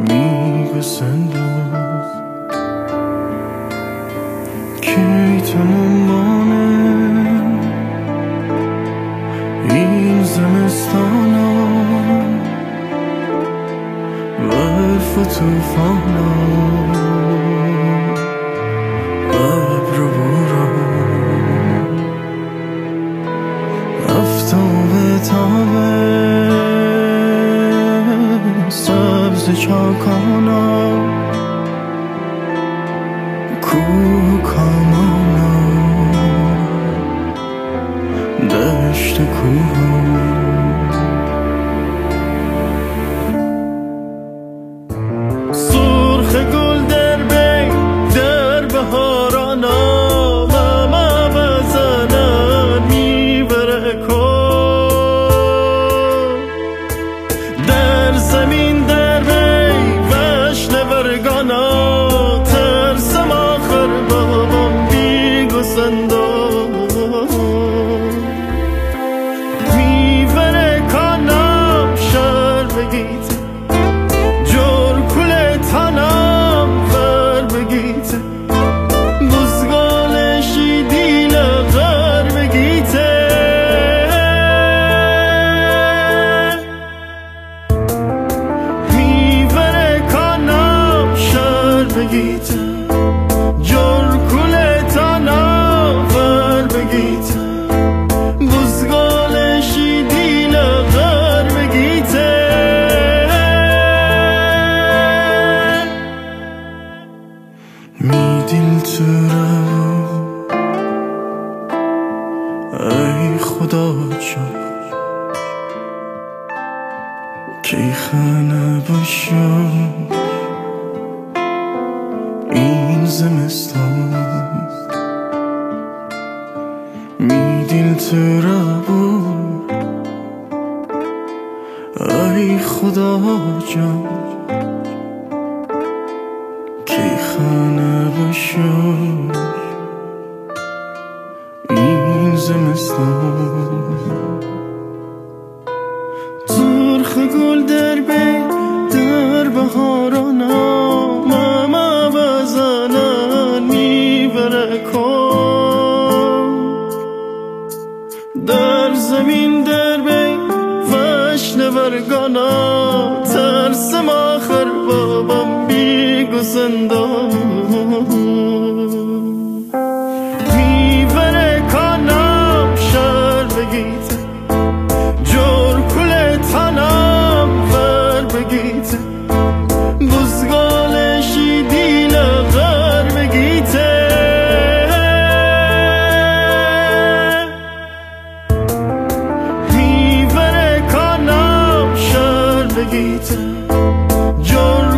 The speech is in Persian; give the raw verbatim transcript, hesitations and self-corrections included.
میپسندم کی تمام مانه این زمستانا برف و توفانا ابر و باران آفتاب تابه سبز چاکانا کوه کامانا دشت کوها سرخ گل در بین در بهارانا ماما بزنن میبره کن در زمین در بین وشن ورگانا ترسم آخر بابام بیگسنده میبره کانم شر بگیت جور کل تنم ور بگیت بزگالشی دیل غر بگیت میبره کانم شر بگیت جور کل تنم ور بگیت بزگالشی دیل غر بگیت میدیل تو رو ای خدا جان کی خانه باشم این زمستان میدیل تو رو ای خدا جان کی خانه باشم این زمستان سرخ گل در بین در بهارانا ماما بزنن میبره کن در زمین در بین وشن ورگانا ترسم آخر بابام بیگسنده میبره کانم شر بگیت جور کل تنم ور بگیت بزگالشی دیل غر بگیت میبره کانم شر بگیت جور